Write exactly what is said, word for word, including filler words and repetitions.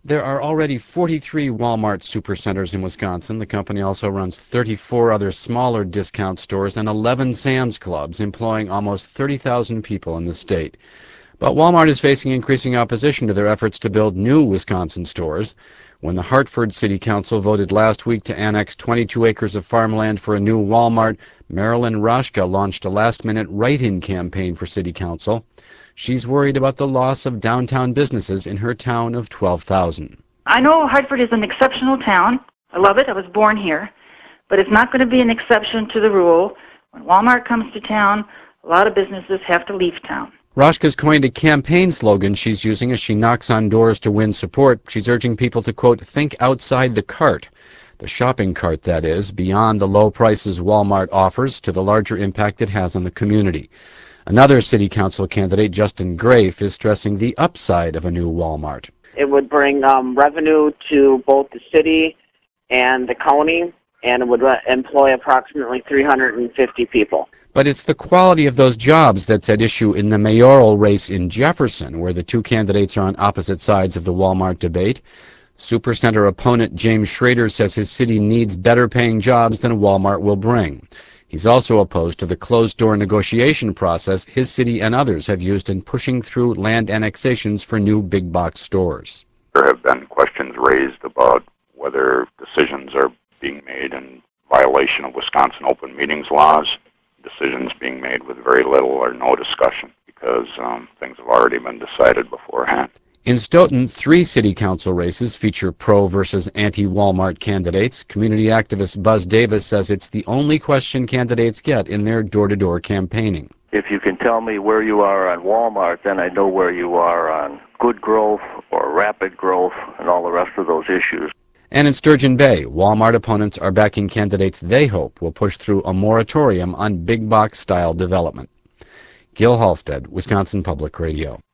There are already forty-three Walmart supercenters in Wisconsin. The company also runs thirty-four other smaller discount stores and eleven Sam's Clubs, employing almost thirty thousand people in the state. But Walmart is facing increasing opposition to their efforts to build new Wisconsin stores. When the Hartford City Council voted last week to annex twenty-two acres of farmland for a new Walmart, Marilyn Roshka launched a last-minute write-in campaign for City Council. She's worried about the loss of downtown businesses in her town of twelve thousand. I know Hartford is an exceptional town. I love it. I was born here. But it's not going to be an exception to the rule. When Walmart comes to town, a lot of businesses have to leave town. Roshka's coined a campaign slogan she's using as she knocks on doors to win support. She's urging people to, quote, think outside the cart. The shopping cart, that is, beyond the low prices Walmart offers to the larger impact it has on the community. Another city council candidate, Justin Grafe, is stressing the upside of a new Walmart. It would bring um, revenue to both the city and the county, and it would re- employ approximately three hundred fifty people. But it's the quality of those jobs that's at issue in the mayoral race in Jefferson, where the two candidates are on opposite sides of the Walmart debate. Supercenter opponent James Schrader says his city needs better-paying jobs than Walmart will bring. He's also opposed to the closed-door negotiation process his city and others have used in pushing through land annexations for new big-box stores. There have been questions raised about whether decisions are being made in violation of Wisconsin open meetings laws, decisions being made with very little or no discussion because um, things have already been decided beforehand. In Stoughton, three city council races feature pro versus anti-Walmart candidates. Community activist Buzz Davis says it's the only question candidates get in their door-to-door campaigning. If you can tell me where you are on Walmart, then I know where you are on good growth or rapid growth and all the rest of those issues. And in Sturgeon Bay, Walmart opponents are backing candidates they hope will push through a moratorium on big-box style development. Gil Halstead, Wisconsin Public Radio.